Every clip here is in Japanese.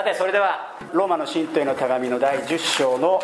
さて、それではローマの信徒への手紙の第10章の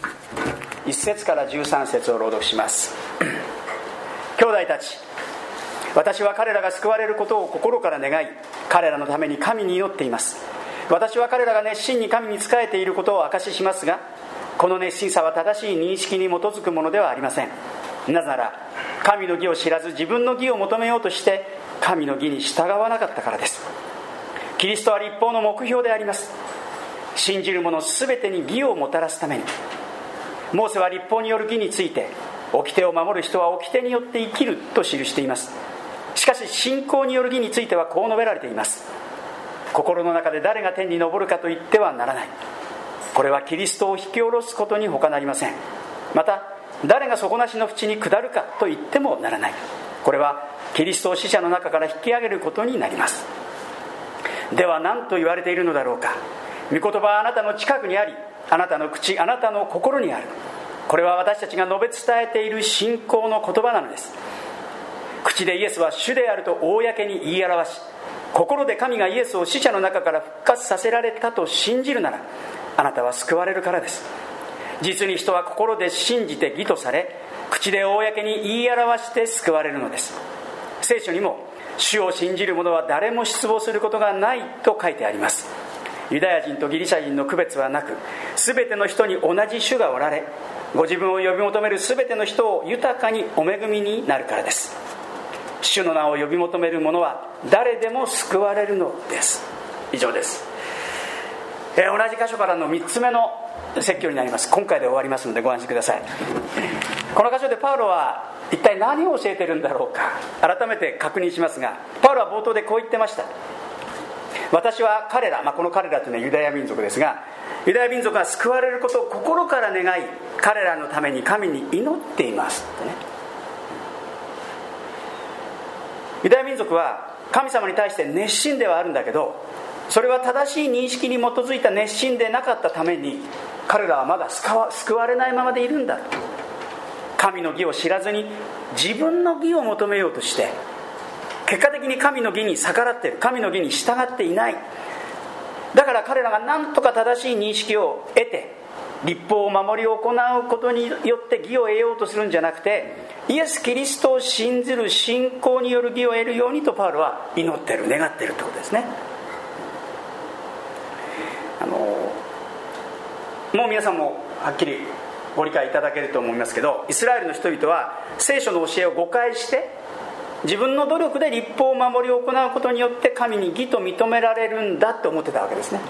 1節から13節を朗読します。兄弟たち、私は彼らが救われることを心から願い、彼らのために神に祈っています。私は彼らが熱心に神に仕えていることを証ししますが、この熱心さは正しい認識に基づくものではありません。なぜなら神の義を知らず自分の義を求めようとして神の義に従わなかったからです。キリストは立法の目標であります。信じる者すべてに義をもたらすために。モーセは立法による義について、掟を守る人は掟によって生きると記しています。しかし信仰による義についてはこう述べられています。心の中で誰が天に昇るかと言ってはならない。これはキリストを引き下ろすことに他なりません。また誰が底なしの淵に下るかと言ってもならない。これはキリストを死者の中から引き上げることになります。では何と言われているのだろうか。御言葉はあなたの近くにあり、あなたの口、あなたの心にある。これは私たちが述べ伝えている信仰の言葉なのです。口でイエスは主であると公に言い表し、心で神がイエスを死者の中から復活させられたと信じるなら、あなたは救われるからです。実に人は心で信じて義とされ、口で公に言い表して救われるのです。聖書にも主を信じる者は誰も失望することがないと書いてあります。ユダヤ人とギリシャ人の区別はなく、すべての人に同じ主がおられ、ご自分を呼び求めるすべての人を豊かにお恵みになるからです。主の名を呼び求める者は誰でも救われるのです。以上です。同じ箇所からの3つ目の説教になります。今回で終わりますのでご安心ください。この箇所でパウロは一体何を教えているんだろうか、改めて確認しますが、パウロは冒頭でこう言ってました。私は彼ら、この彼らというのはユダヤ民族ですが、ユダヤ民族が救われることを心から願い、彼らのために神に祈っていますってね。ユダヤ民族は神様に対して熱心ではあるんだけど、それは正しい認識に基づいた熱心でなかったために、彼らはまだ救われないままでいるんだ。神の義を知らずに自分の義を求めようとして、結果的に神の義に逆らっている、神の義に従っていない。だから彼らが何とか正しい認識を得て、律法を守り行うことによって義を得ようとするんじゃなくて、イエス・キリストを信ずる信仰による義を得るようにとパウロは祈っている、願っているということですね。もう皆さんもはっきりご理解いただけると思いますけど、イスラエルの人々は聖書の教えを誤解して、自分の努力で律法を守り行うことによって神に義と認められるんだと思ってたわけですね。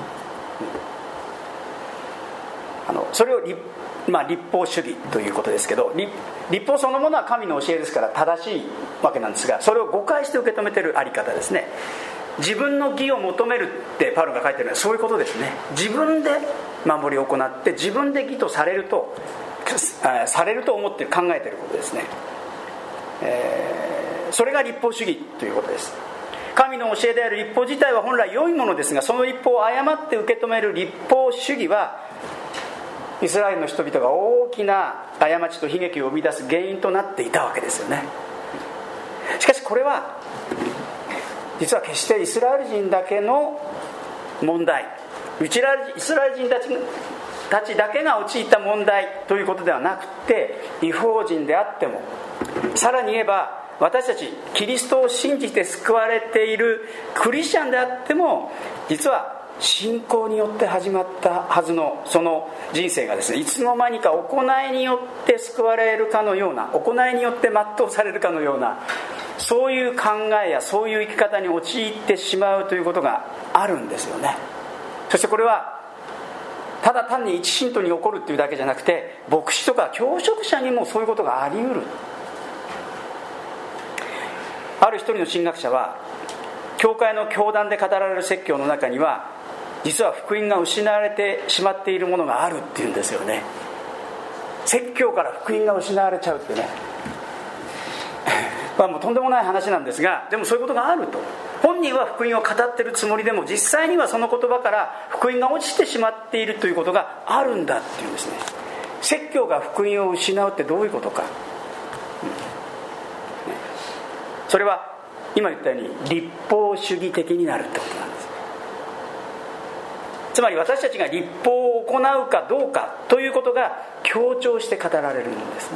それを律法主義ということですけど、律法そのものは神の教えですから正しいわけなんですが、それを誤解して受け止めているあり方ですね。自分の義を求めるってパウロが書いてるのはそういうことですね。自分で守りを行って自分で義とされると思って考えていることですね。それが律法主義ということです。神の教えである律法自体は本来良いものですが、その律法を誤って受け止める律法主義はイスラエルの人々が大きな過ちと悲劇を生み出す原因となっていたわけですよね。しかしこれは実は決してイスラエル人だけの問題、イスラエル人たちだけが陥った問題ということではなくて、異邦人であっても、さらに言えば私たちキリストを信じて救われているクリスチャンであっても、実は信仰によって始まったはずのその人生がですね、いつの間にか行いによって救われるかのような、行いによって全うされるかのような、そういう考えやそういう生き方に陥ってしまうということがあるんですよね。そしてこれはただ単に一信徒に起こるっていうだけじゃなくて、牧師とか教職者にもそういうことがあり得る。ある一人の神学者は、教会の教団で語られる説教の中には実は福音が失われてしまっているものがあるっていうんですよね。説教から福音が失われちゃうってねもうとんでもない話なんですが、でもそういうことがあると。本人は福音を語ってるつもりでも、実際にはその言葉から福音が落ちてしまっているということがあるんだっていうんですね。説教が福音を失うってどういうことか、それは今言ったように立法主義的になるってことなんです。 つまり私たちが律法を行うかどうかということが強調して語られるんですね。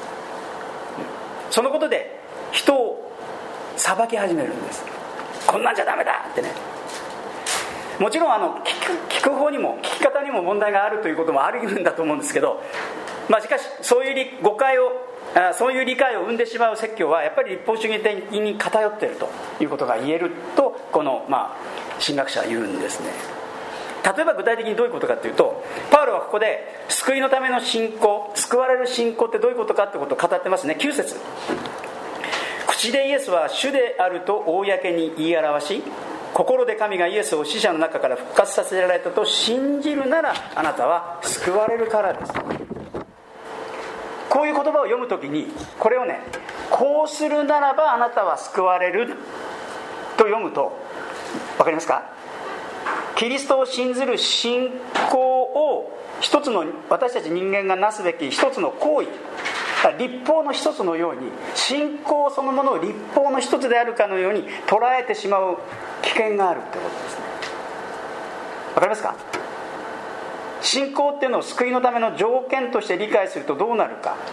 そのことで人を裁き始めるんです。こんなんじゃダメだってね。もちろん聞く方にも聞き方にも問題があるということもあるんだと思うんですけど、しかしそういう誤解をそういう理解を生んでしまう説教はやっぱり律法主義的に偏っているということが言えるとこの神学者は言うんですね。例えば具体的にどういうことかというと、パウロはここで救いのための信仰、救われる信仰ってどういうことかということを語ってますね。9節、口でイエスは主であると公に言い表し、心で神がイエスを死者の中から復活させられたと信じるならあなたは救われるからです。こういう言葉を読むときにこれをね、こうするならばあなたは救われると読むと分かりますか？キリストを信ずる信仰を一つの私たち人間がなすべき一つの行為、律法の一つのように、信仰そのものを律法の一つであるかのように捉えてしまう危険があるということですね。わかりますか？信仰っていうのを救いのための条件として理解するとどうなるか、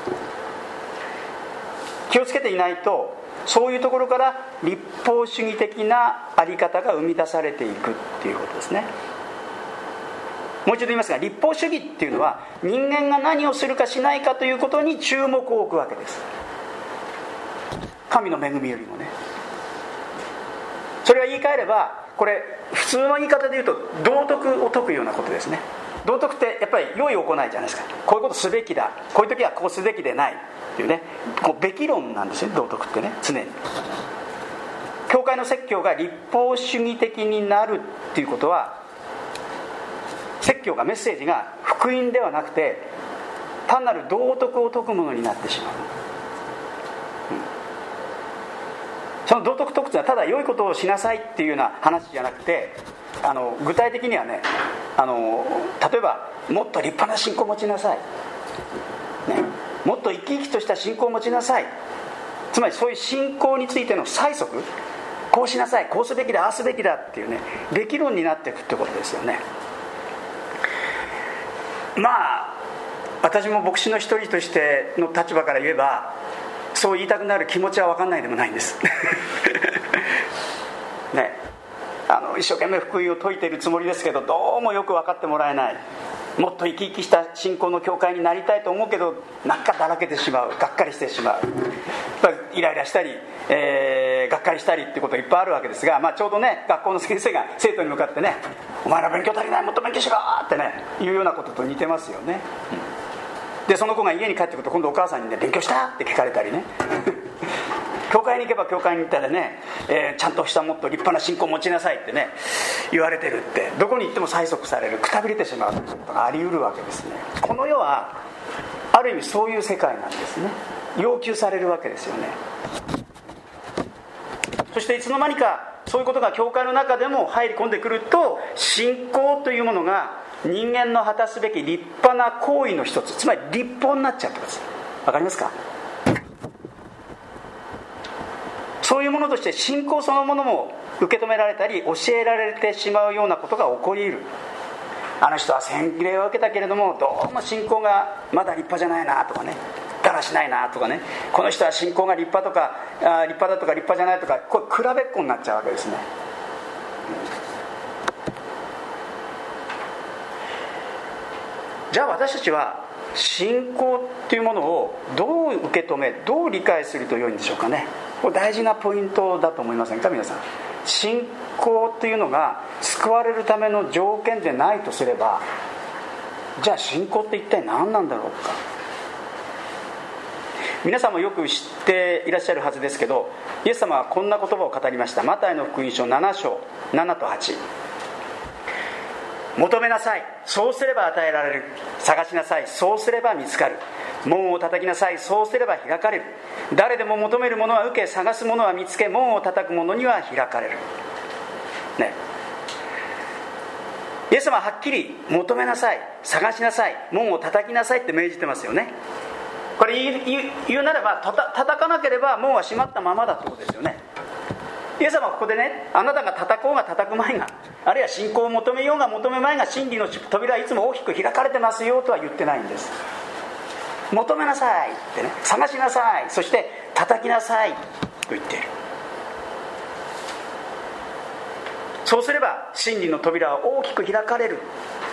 気をつけていないとそういうところから律法主義的なあり方が生み出されていくっていうことですね。もう一度言いますが、律法主義っていうのは人間が何をするかしないかということに注目を置くわけです。神の恵みよりもね。それは言い換えれば、これ普通の言い方で言うと道徳を説くようなことですね。道徳ってやっぱり良い行いじゃないですか。こういうことすべきだ、こういう時はこうすべきでないっていうね、こうべき論なんですよね、道徳ってね。常に教会の説教が立法主義的になるっていうことは、説教がメッセージが福音ではなくて単なる道徳を説くものになってしまう。その道徳説くというのはただ良いことをしなさいっていうような話じゃなくて、具体的にはね、例えばもっと立派な信仰を持ちなさい、ね、もっと生き生きとした信仰を持ちなさい、つまりそういう信仰についての催促、こうしなさい、こうすべきだ、ああすべきだっていうね、べき論になっていくってことですよね。私も牧師の一人としての立場から言えばそう言いたくなる気持ちは分かんないでもないんですね、一生懸命福音を説いているつもりですけど、どうもよく分かってもらえない。もっと生き生きした信仰の教会になりたいと思うけど、なんかだらけてしまう、がっかりしてしまう、イライラしたり、がっかりしたりっていうことがいっぱいあるわけですが、ちょうどね、学校の先生が生徒に向かってね、お前ら勉強足りない、もっと勉強しろってねいうようなことと似てますよね。でその子が家に帰ってくると今度お母さんにね、勉強したって聞かれたりね教会に行けば教会に行ったらね、ちゃんとしたもっと立派な信仰を持ちなさいってね言われてるって、どこに行っても催促される、くたびれてしまうということがあり得るわけですね。この世はある意味そういう世界なんですね。要求されるわけですよね。そしていつの間にかそういうことが教会の中でも入り込んでくると、信仰というものが人間の果たすべき立派な行為の一つ、つまり律法になっちゃうってことです。わかりますか？そういうものとして信仰そのものも受け止められたり教えられてしまうようなことが起こり得る。あの人は洗礼を受けたけれどもどうも信仰がまだ立派じゃないなとかね、だらしないなとかね、この人は信仰が立派とか立派だとか立派じゃないとか、これ比べっこになっちゃうわけですね。じゃあ私たちは信仰っていうものをどう受け止め、どう理解すると良いんでしょうかね。これ大事なポイントだと思いませんか皆さん。信仰っていうのが救われるための条件でないとすれば、じゃあ信仰って一体何なんだろうか。皆さんもよく知っていらっしゃるはずですけど、イエス様はこんな言葉を語りました。マタイの福音書7章7と8、求めなさい、そうすれば与えられる、探しなさい、そうすれば見つかる、門を叩きなさい、そうすれば開かれる、誰でも求める者は受け、探す者は見つけ、門を叩く者には開かれる、ね、イエス様ははっきり求めなさい、探しなさい、門を叩きなさいって命じてますよね。これ言うならば叩かなければ門は閉まったままだってことですよね。 イエス様はここでね、あなたが叩こうが叩くまいが、あるいは信仰を求めようが求めまいが、真理の扉はいつも大きく開かれてますよとは言ってないんです。求めなさいってね、探しなさい、そして叩きなさいと言っている。そうすれば真理の扉は大きく開かれる。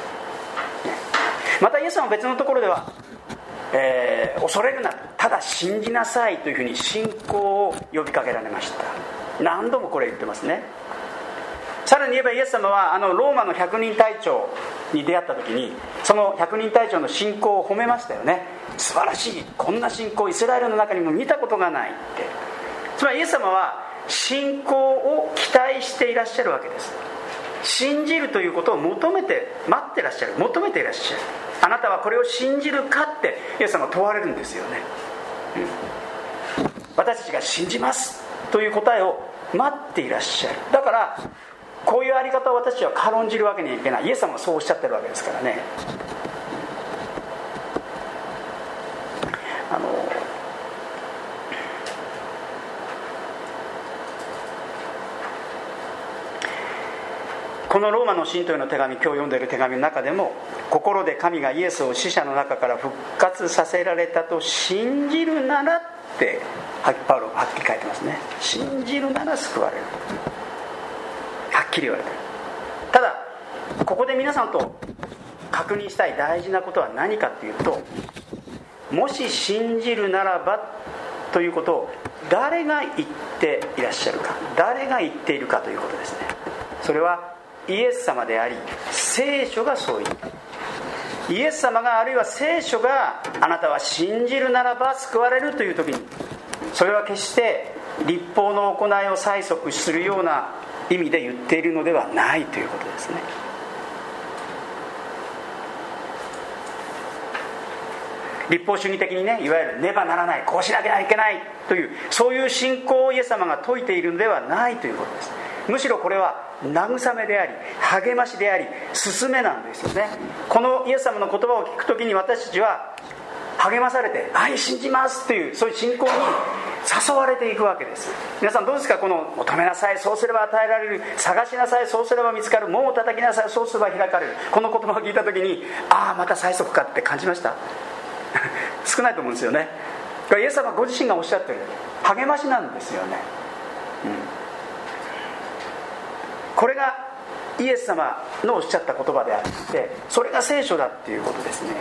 またイエス様は別のところでは、恐れるな、ただ信じなさいというふうに信仰を呼びかけられました。何度もこれ言ってますね。さらに言えばイエス様はローマの100人隊長に出会った時に、その100人隊長の信仰を褒めましたよね。素晴らしい、こんな信仰イスラエルの中にも見たことがないって。つまりイエス様は信仰を期待していらっしゃるわけです。信じるということを求めて待ってらっしゃる、求めていらっしゃる。あなたはこれを信じるかってイエス様は問われるんですよね、私たちが信じますという答えを待っていらっしゃる。だからこういうあり方を私たちは軽んじるわけにはいけない。イエス様はそうおっしゃってるわけですからね。このローマの信徒への手紙、今日読んでいる手紙の中でも、心で神がイエスを死者の中から復活させられたと信じるならってパウロはっきり書いてますね。信じるなら救われる、はっきり言われてる。ただここで皆さんと確認したい大事なことは何かというと、もし信じるならばということを誰が言っていらっしゃるか、誰が言っているかということですね。それはイエス様であり、聖書がそう言う。イエス様が、あるいは聖書が、あなたは信じるならば救われるという時に、それは決して律法の行いを催促するような意味で言っているのではないということですね。律法主義的にね、いわゆるねばならない、こうしなきゃいけないという、そういう信仰をイエス様が説いているのではないということです。むしろこれは慰めであり、励ましであり、勧めなんですよね。このイエス様の言葉を聞くときに私たちは励まされて、はい、信じますという、そういう信仰に誘われていくわけです。皆さんどうですか？この求めなさい、そうすれば与えられる、探しなさい、そうすれば見つかる、門を叩きなさい、そうすれば開かれる、この言葉を聞いたときに、ああまた催促かって感じました？少ないと思うんですよね。これイエス様ご自身がおっしゃってる励ましなんですよね、これがイエス様のおっしゃった言葉であって、それが聖書だっていうことですね。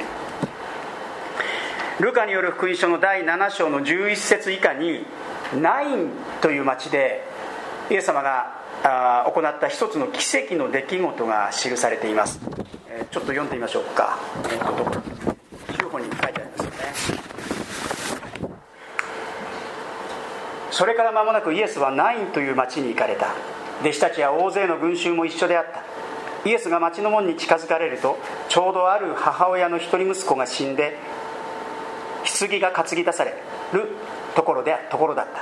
ルカによる福音書の第7章の11節以下に、ナインという町でイエス様が行った一つの奇跡の出来事が記されています。ちょっと読んでみましょうか。9本に書いてありますよね。それから間もなくイエスはナインという町に行かれた。弟子たちや大勢の群衆も一緒であった。イエスが町の門に近づかれると、ちょうどある母親の一人息子が死んで、棺が担ぎ出されるところだった。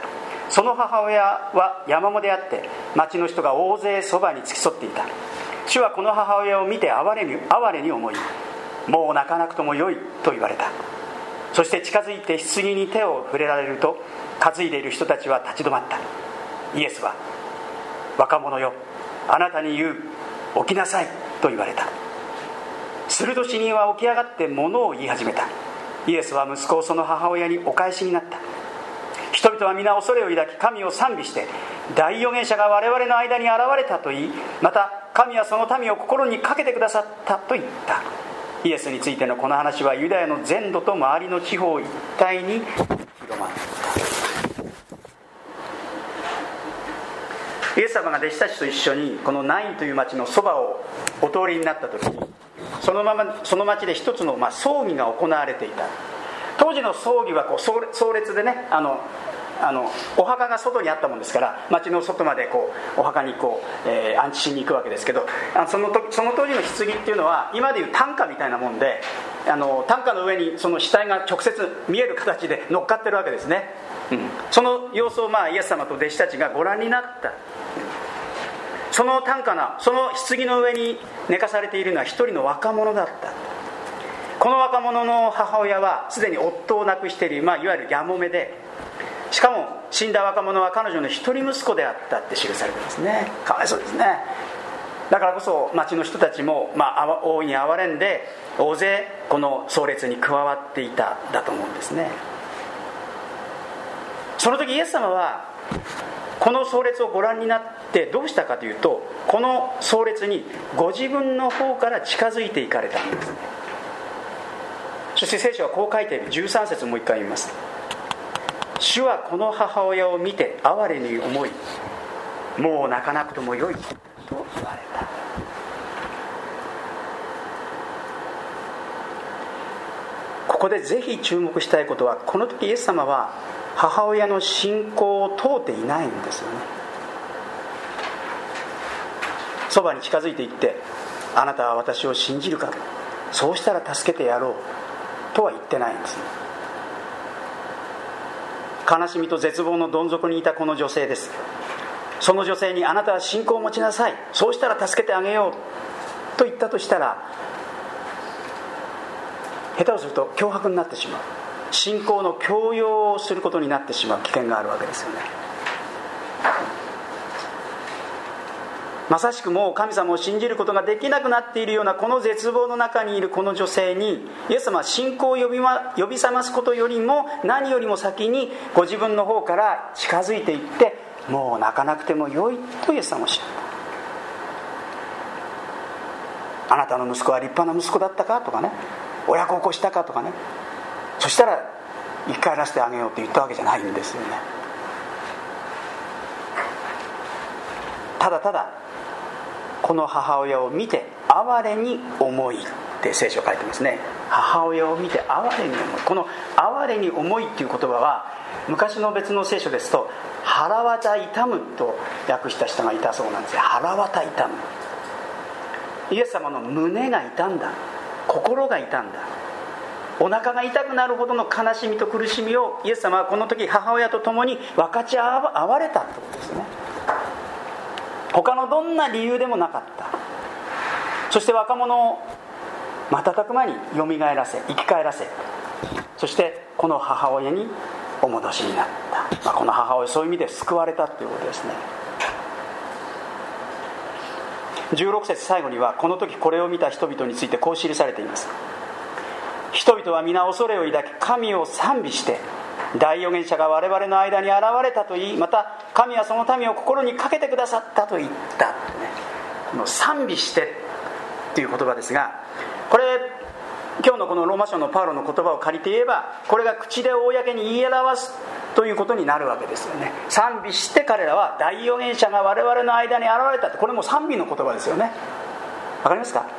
その母親は山子であって、町の人が大勢そばに付き添っていた。主はこの母親を見て哀れに思い、もう泣かなくともよいと言われた。そして近づいて棺に手を触れられると、担いでいる人たちは立ち止まった。イエスは、若者よ、あなたに言う、起きなさいと言われた。すると死人は起き上がって物を言い始めた。イエスは息子をその母親にお返しになった。人々は皆恐れを抱き、神を賛美して、大預言者が我々の間に現れたと言い、また神はその民を心にかけてくださったと言った。イエスについてのこの話はユダヤの全土と周りの地方一帯に広まった。イエス様が弟子たちと一緒にこのナインという町のそばをお通りになった時に、その町で一つの葬儀が行われていた。当時の葬儀は葬列でね、お墓が外にあったもんですから、町の外までお墓に安置しに行くわけですけど、その当時の棺っていうのは今でいう担架みたいなもんで、担架の上にその死体が直接見える形で乗っかってるわけですね、その様子をイエス様と弟子たちがご覧になった。その担架のその棺の上に寝かされているのは一人の若者だった。この若者の母親はすでに夫を亡くしている、いわゆるやもめで、しかも死んだ若者は彼女の一人息子であったって記されてますね。かわいそうですね。だからこそ町の人たちも、大いに哀れんで大勢この葬列に加わっていただと思うんですね。その時イエス様はこの葬列をご覧になってどうしたかというと、この葬列にご自分の方から近づいていかれたんですね。そして聖書はこう書いている。13節もう一回読みます。主はこの母親を見て哀れに思い、もう泣かなくともよいと言われた。ここでぜひ注目したいことは、この時イエス様は母親の信仰を問うていないんですよね。そばに近づいていって、あなたは私を信じるか、そうしたら助けてやろうとは言ってないんですね。悲しみと絶望のどん底にいたこの女性です。その女性にあなたは信仰を持ちなさい、そうしたら助けてあげようと言ったとしたら、下手をすると脅迫になってしまう、信仰の強要をすることになってしまう危険があるわけですよね。まさしくもう神様を信じることができなくなっているようなこの絶望の中にいるこの女性に、イエス様は信仰を呼び覚ますことよりも何よりも先にご自分の方から近づいていって、もう泣かなくてもよいとイエス様はおっしゃった。あなたの息子は立派な息子だったかとかね、親孝行したかとかね、そしたら生き返らせてあげようって言ったわけじゃないんですよね。ただただこの母親を見て哀れに思いって聖書書いてますね。母親を見て哀れに思い、この哀れに思いっていう言葉は昔の別の聖書ですと腹渡痛むと訳した人がいたそうなんですよ。腹渡痛む、イエス様の胸が痛んだ、心が痛んだ、お腹が痛くなるほどの悲しみと苦しみをイエス様はこの時母親と共に分かち合われたってことですね。他のどんな理由でもなかった。そして若者を瞬く間によみがえらせ、生き返らせ、そしてこの母親にお戻しになった、この母親そういう意味で救われたということですね。16節最後にはこの時これを見た人々についてこう記されています。人々は皆恐れを抱き神を賛美して、大預言者が我々の間に現れたと言い、また神はその民を心にかけてくださったと言った、この賛美してっていう言葉ですが、これ今日のこのローマ書のパウロの言葉を借りて言えば、これが口で公に言い表すということになるわけですよね。賛美して彼らは大預言者が我々の間に現れたって、これも賛美の言葉ですよね。わかりますか、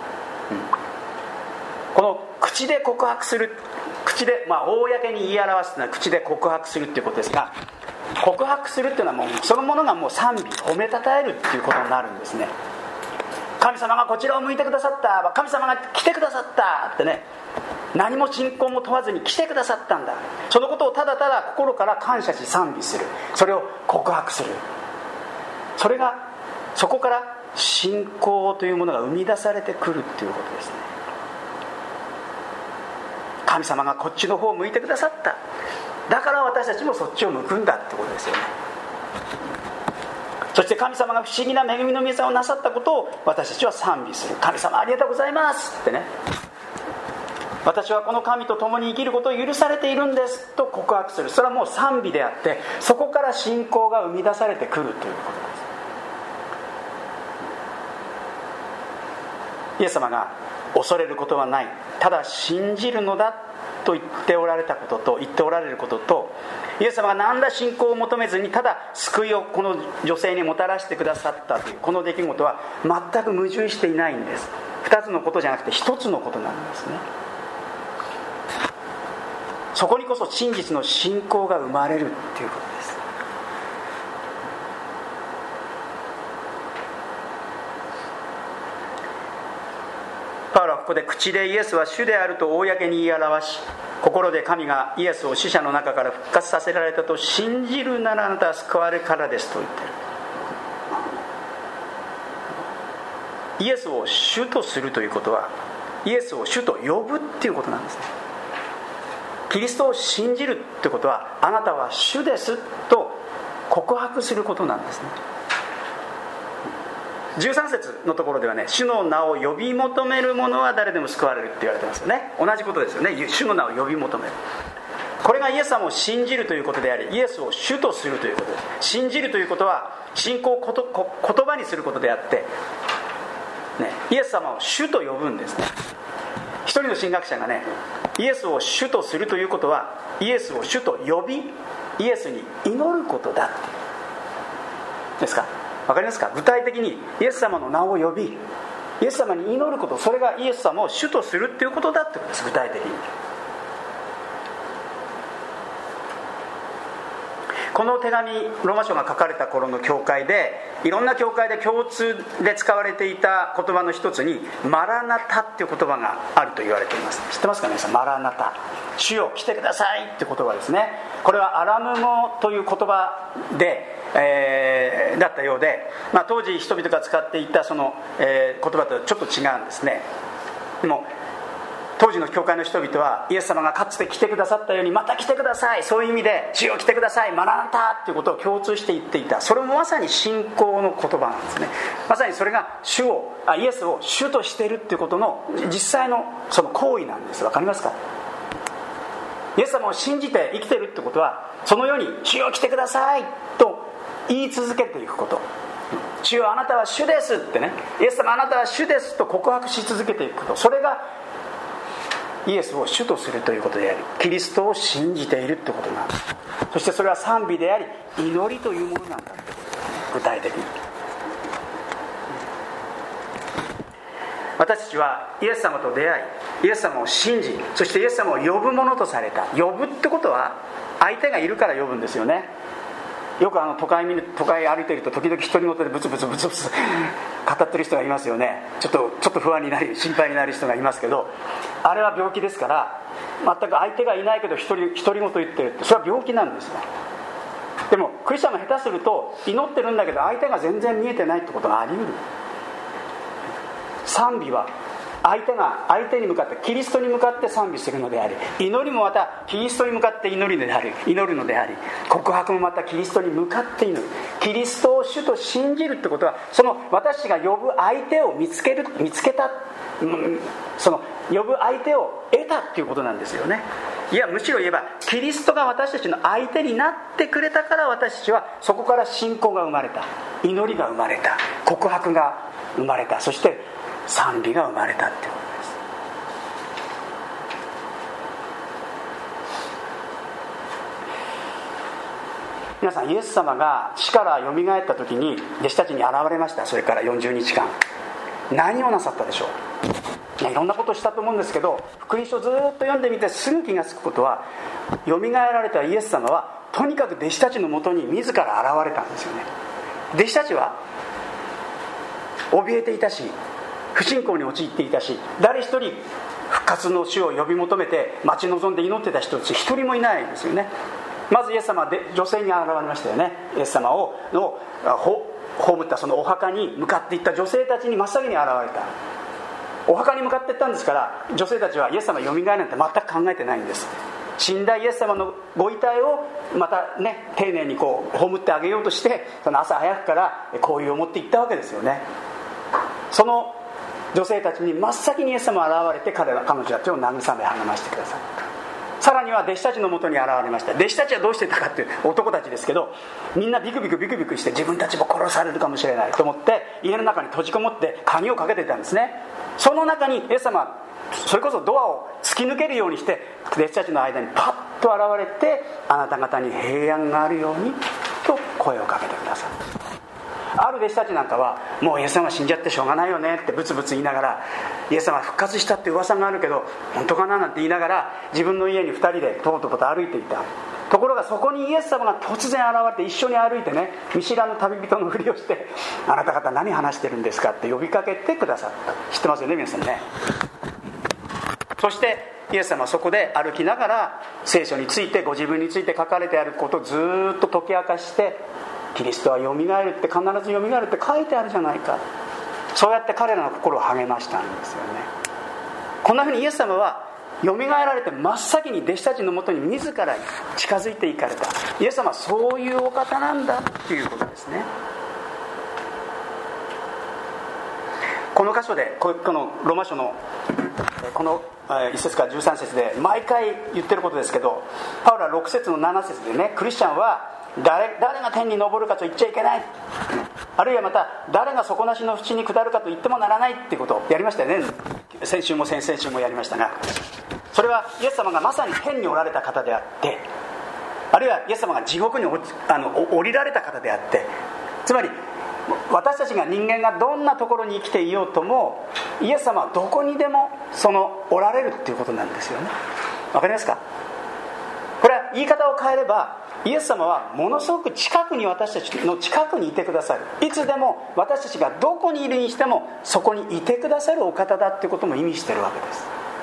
この口で告白する、口で、公に言い表すというのは口で告白するっていうことですが、告白するっていうのはもうそのものがもう賛美、褒めたたえるっていうことになるんですね。神様がこちらを向いてくださった、神様が来てくださったってね、何も信仰も問わずに来てくださったんだ、そのことをただただ心から感謝し賛美する、それを告白する、それがそこから信仰というものが生み出されてくるっていうことですね。神様がこっちの方を向いてくださった、だから私たちもそっちを向くんだってことですよね。そして神様が不思議な恵みの御業をなさったことを私たちは賛美する。神様ありがとうございますってね、私はこの神と共に生きることを許されているんですと告白する。それはもう賛美であって、そこから信仰が生み出されてくるということです。イエス様が恐れることはない、ただ信じるのだと言っておられることと、イエス様が何ら信仰を求めずにただ救いをこの女性にもたらしてくださったというこの出来事は全く矛盾していないんです。二つのことじゃなくて一つのことなんですね。そこにこそ真実の信仰が生まれるということです。パウロはここで口でイエスは主であると公に言い表し、心で神がイエスを死者の中から復活させられたと信じるならあなたは救われるからですと言っている。イエスを主とするということはイエスを主と呼ぶっていうことなんですね。キリストを信じるってことはあなたは主ですと告白することなんですね。13節のところではね、主の名を呼び求める者は誰でも救われるって言われてますよね。同じことですよね。主の名を呼び求める、これがイエス様を信じるということであり、イエスを主とするということです。信じるということは信仰を言葉にすることであって、ね、イエス様を主と呼ぶんですね。一人の神学者がね、イエスを主とするということはイエスを主と呼び、イエスに祈ることだってですか。わかりますか。具体的にイエス様の名を呼び、イエス様に祈ること、それがイエス様を主とするっていうことだってことです。具体的にこの手紙、ローマ書が書かれた頃の教会で、いろんな教会で共通で使われていた言葉の一つにマラナタっていう言葉があると言われています。知ってますか皆さん。マラナタ、主よ来てくださいって言葉ですね。これはアラム語という言葉で、だったようで、当時人々が使っていたその、言葉とちょっと違うんですね。でも当時の教会の人々はイエス様がかつて来てくださったようにまた来てください、そういう意味で主よ来てください、マラナタということを共通して言っていた。それもまさに信仰の言葉なんですね。まさにそれがイエスを主としているっていうことの実際のその行為なんです。わかりますか。イエス様を信じて生きているってことは、そのように主よ来てくださいと言い続けていくこと。主よあなたは主ですってね、イエス様あなたは主ですと告白し続けていくこと、それがイエスを主とするということであり、キリストを信じているということなんです。そしてそれは賛美であり祈りというものなんだということですね。具体的に私たちはイエス様と出会い、イエス様を信じ、そしてイエス様を呼ぶものとされた。呼ぶってことは相手がいるから呼ぶんですよね。よく都会歩いていると時々独り言でブツブツ語ってる人がいますよね。ちょっと不安になり心配になる人がいますけど、あれは病気ですから。全く相手がいないけど独り言言ってるって、それは病気なんですよ。でもクリスチャンが下手すると祈ってるんだけど相手が全然見えてないってことがあり得る。賛美は相手に向かってキリストに向かって賛美するのであり、祈りもまたキリストに向かって祈るのであり、告白もまたキリストに向かって祈る。キリストを主と信じるってことは、その私が呼ぶ相手を見つけた、その呼ぶ相手を得たっていうことなんですよね。いやむしろ言えばキリストが私たちの相手になってくれたから、私たちはそこから信仰が生まれた、祈りが生まれた、告白が生まれた、そして賛美が生まれたっていうことです。皆さん、イエス様が死からよみがえった時に弟子たちに現れました。それから40日間何をなさったでしょう。いろんなことをしたと思うんですけど、福音書をずっと読んでみてすぐ気がつくことは、よみがえられたイエス様はとにかく弟子たちのもとに自ら現れたんですよね。弟子たちは怯えていたし、不信仰に陥っていたし、誰一人復活の主を呼び求めて待ち望んで祈ってた人たち一人もいないんですよね。まずイエス様は女性に現れましたよね。イエス様を葬ったそのお墓に向かっていった女性たちに真っ先に現れた。お墓に向かっていったんですから、女性たちはイエス様よみがえるなんて全く考えてないんです。死んだイエス様のご遺体をまたね、丁寧に葬ってあげようとして、その朝早くから好意を持って行ったわけですよね。その女性たちに真っ先にイエス様が現れて、彼女たちを慰め励ましてくださった。さらには弟子たちのもとに現れました。弟子たちはどうしてたかっていう、男たちですけど、みんなビクビクして自分たちも殺されるかもしれないと思って家の中に閉じこもって鍵をかけていたんですね。その中にイエス様はそれこそドアを突き抜けるようにして弟子たちの間にパッと現れて、あなた方に平安があるようにと声をかけてくださった。ある弟子たちなんかは、もうイエス様死んじゃってしょうがないよねってブツブツ言いながら、イエス様復活したって噂があるけど本当かななんて言いながら自分の家に2人でとぼとぼと歩いていた。ところがそこにイエス様が突然現れて、一緒に歩いてね、見知らぬ旅人のふりをして、あなた方何話してるんですかって呼びかけてくださった。知ってますよね皆さんね。そしてイエス様はそこで歩きながら聖書について、ご自分について書かれてあることをずっと解き明かして、キリストはよみがえるって、必ずよみがえるって書いてあるじゃないか、そうやって彼らの心を励ましたんですよね。こんなふうにイエス様はよみがえられて真っ先に弟子たちのもとに自ら近づいていかれた。イエス様はそういうお方なんだということですね。この箇所でこのローマ書のこの1節から13節で毎回言ってることですけど、パウロは6節の7節でね、クリスチャンは誰が天に昇るかと言っちゃいけない、あるいはまた誰が底なしの淵に下るかと言ってもならないっていうことをやりましたよね。先週も先々週もやりましたが、それはイエス様がまさに天におられた方であって、あるいはイエス様が地獄に降りられた方であって、つまり私たちが人間がどんなところに生きていようとも、イエス様はどこにでもおられるっていうことなんですよね。わかりますか？これは言い方を変えれば、イエス様はものすごく近くに、私たちの近くにいてくださる、いつでも私たちがどこにいるにしてもそこにいてくださるお方だっていうことも意味しているわけです。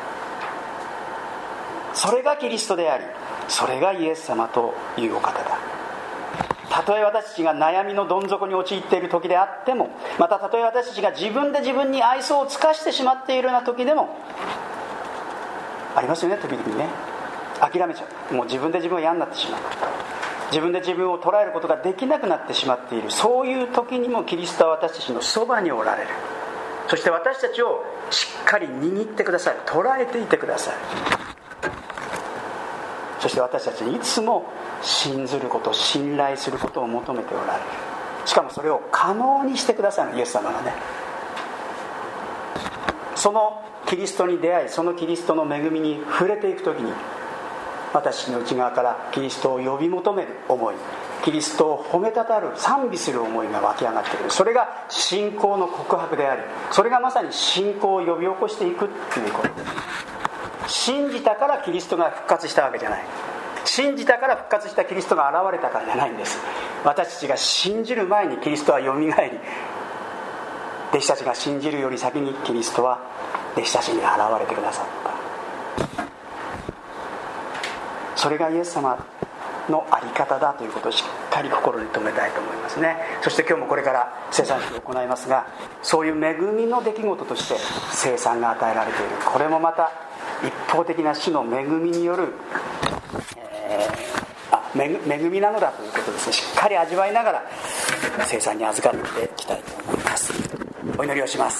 それがキリストであり、それがイエス様というお方だ。たとえ私たちが悩みのどん底に陥っている時であっても、またたとえ私たちが自分で自分に愛想を尽かしてしまっているような時でもありますよね。時々ね、諦めちゃう、もう自分で自分が嫌になってしまう、自分で自分を捉えることができなくなってしまっている、そういう時にもキリストは私たちのそばにおられる。そして私たちをしっかり握ってくださる、捉えていてくださる。そして私たちにいつも信ずること、信頼することを求めておられる。しかもそれを可能にしてくださるイエス様がね。そのキリストに出会い、そのキリストの恵みに触れていくときに、私の内側からキリストを呼び求める思い、キリストを褒めたたる、賛美する思いが湧き上がってくる。それが信仰の告白であり、それがまさに信仰を呼び起こしていくということです。信じたからキリストが復活したわけじゃない。信じたから復活したキリストが現れたからじゃないんです。私たちが信じる前にキリストはよみがえり、弟子たちが信じるより先にキリストは弟子たちに現れてくださった。それがイエス様の在り方だということをしっかり心に留めたいと思いますね。そして今日もこれから聖餐式を行いますが、そういう恵みの出来事として聖餐が与えられている。これもまた一方的な主の恵みによる、恵みなのだということですね。しっかり味わいながら聖餐に預かっていきたいと思います。お祈りをします。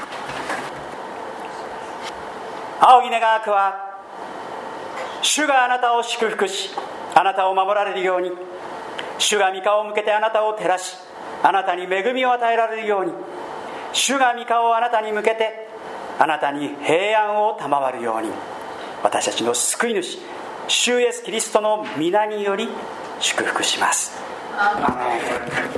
仰ぎ願わくは、主があなたを祝福し、あなたを守られるように、主が御顔を向けてあなたを照らし、あなたに恵みを与えられるように、主が御顔をあなたに向けてあなたに平安を賜るように、私たちの救い主主イエスキリストの皆により祝福します。アーメン。